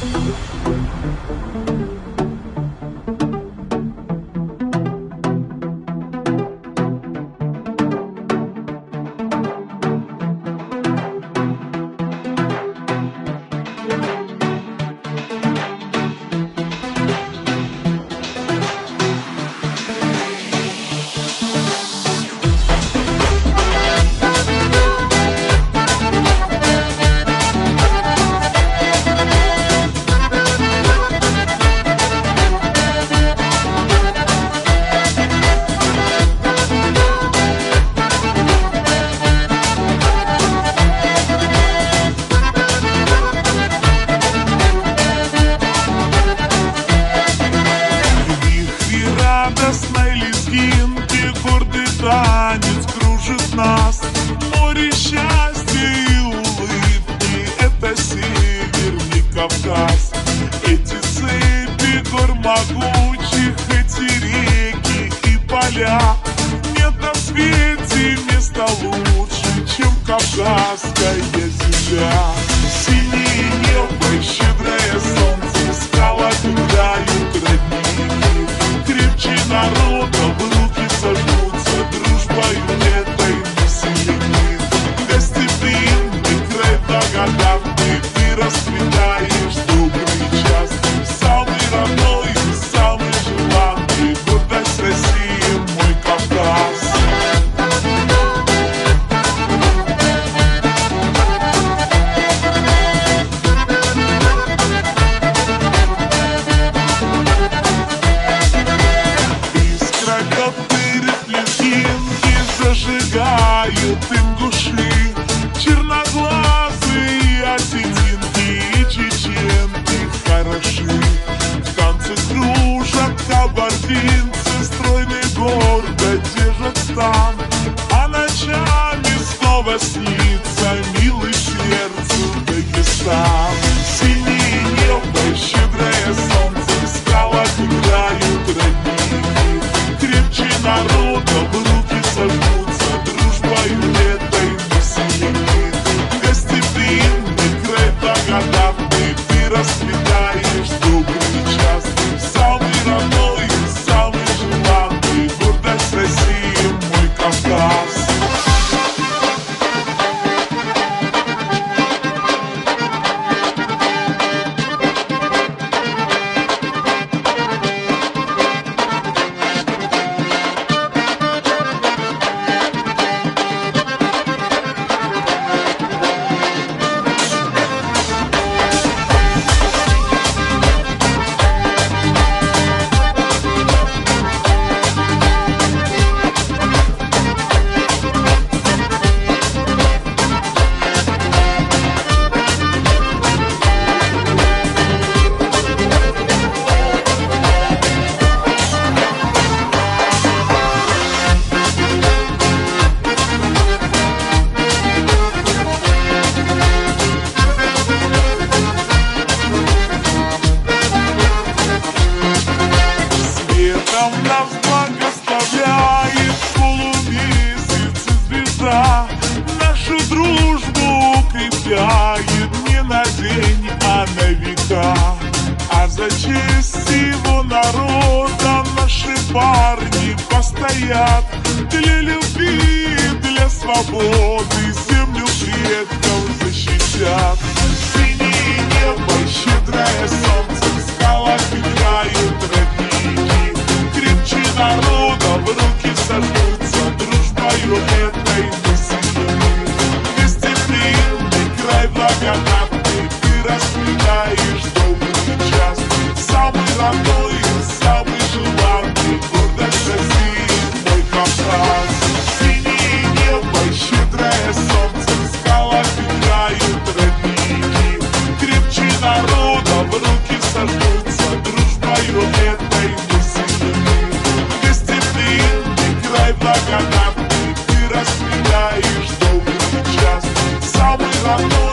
Радостной лезгинки гордый танец кружит нас. Море счастья и улыбки — это Северный Кавказ. Эти цепи гор могучих, эти реки и поля. Нет на свете места лучше, чем Кавказская земля. Синее небо, щедрое солнце, скалы играют родники. Крепче народа в руки сожмутся, дружбою этой мы сильны. Гостеприимный край благодатный, ты расцветаешь добрый час. Самый родной и самый желанный, гордость России, мой Кавказ. Зажигают ингуши, черноглазые осетинки и чеченки хороши. В танце кружат кабардинцы, стройные гордо держат стан. А ночами снова снится милый сердцу Дагестан. Синее небо, щедрое солнце, в скалах играют родники. Крепче народа в руки сожмутся, дружбою этой мы сильны. Гостеприимный край благодатный, ты расцветаешь добрый час. Самый родной и самый желанный, гордость России, мой Кавказ. Нас благословляет полумесяц и звезда. Нашу дружбу укрепляет не на день, а на века. А за честь всего народа наши парни постоят. Для любви, для свободы землю предков защитят. Синее небо, щедрое солнце, в скалах играют родники. Крепче народа в руки сожмутся, дружбою этой мы сильны. Гостеприимный край благодатный, ты расцветаешь добрый час. Самый родной и самый желанный, гордость России, мой Кавказ. Синее небо, щедрое солнце, в скалах играют родники. Крепче народа в руки сожмутся, дружбою этой мы сильны. Гостеприимный край благодатный, ты расцветаешь добрый час. Самый родной